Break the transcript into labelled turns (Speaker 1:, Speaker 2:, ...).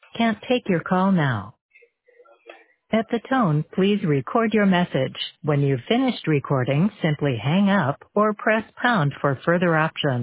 Speaker 1: Can't take your call now. At the tone, please record your message. When you've finished recording, simply hang up or press pound for further options.